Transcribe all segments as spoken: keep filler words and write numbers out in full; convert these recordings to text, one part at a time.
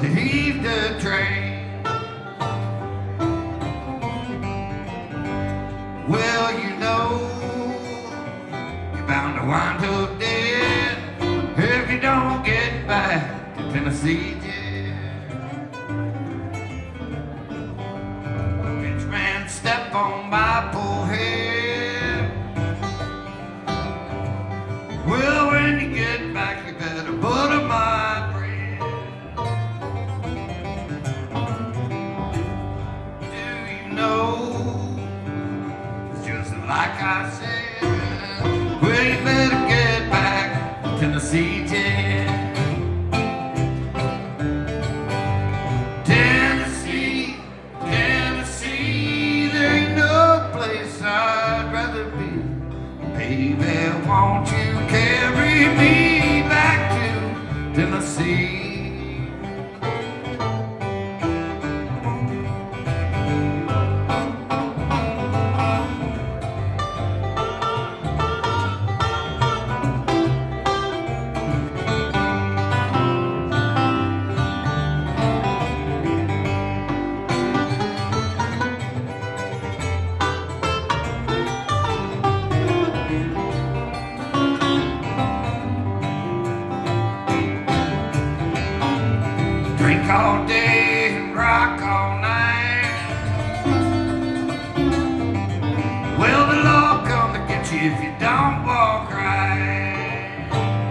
to heave the train. Well, you know, you're bound to wind up dead if you don't get back to Tennessee, yeah. Rich man, step on my poor head. Well, when you get back, you better butter my bread. Do you know, it's just like I said, well, you better get back to Tennessee, yeah. Tennessee, Tennessee, there ain't no place I'd rather be. Baby, won't you carry me back to Tennessee? Drink all day and rock all night. Well, the law come to get you if you don't walk right.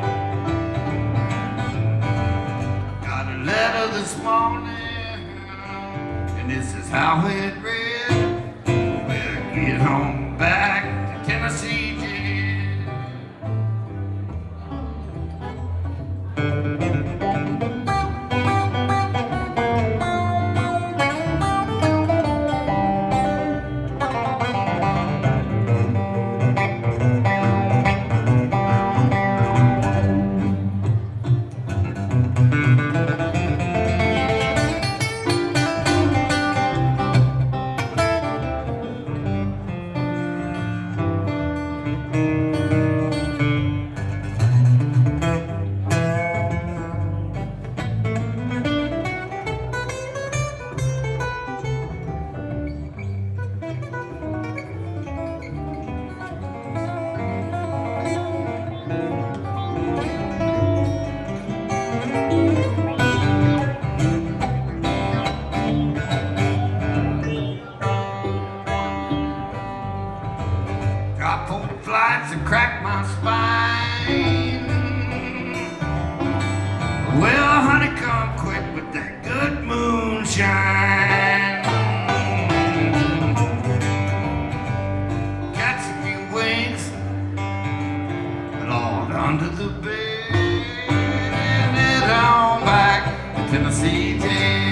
Got a letter this morning, and this is how it read. Better get home back to Tennessee, yeah. Drop four flights and crack my spine. Well, honey, come quick with that good moonshine. Catch a few winks, Lord, under the bed, and head on back to Tennessee, yeah.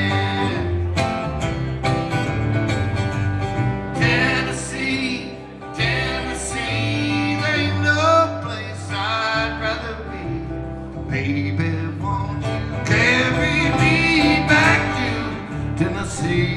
Baby, won't you carry me back to Tennessee?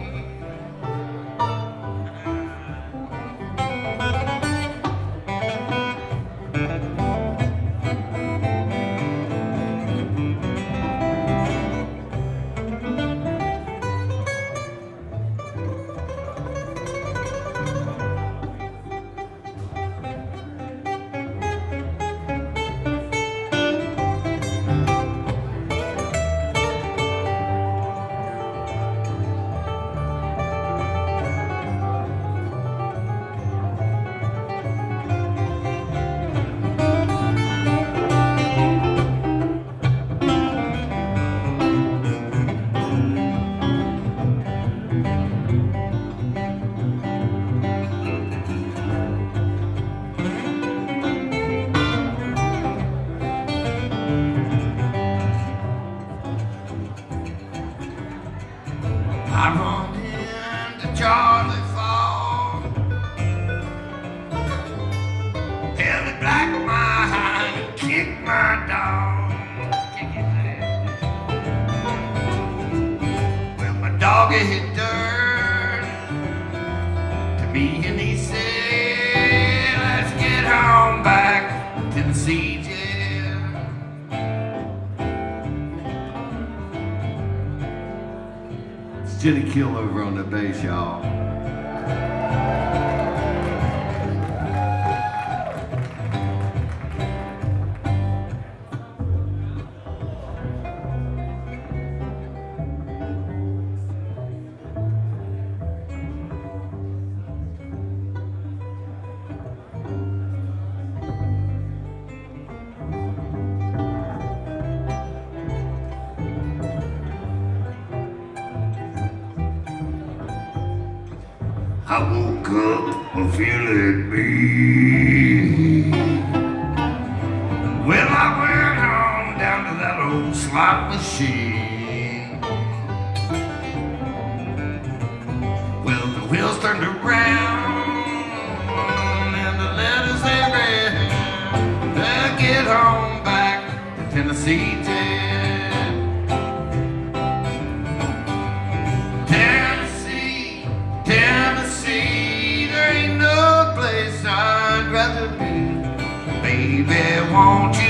I run into Charlie Fall, held it black behind and kicked my dog. Kick his ass. Well, my doggy hit dirt to me and he said, let's get home back to Tennessee, yeah. Jenny Kill over on the bass, y'all. I woke up feeling me. Well, I went on down to that old slot machine. Well, the wheels turned around and the letters they read, they'll get home back to Tennessee Ted. I'd rather be, baby, won't you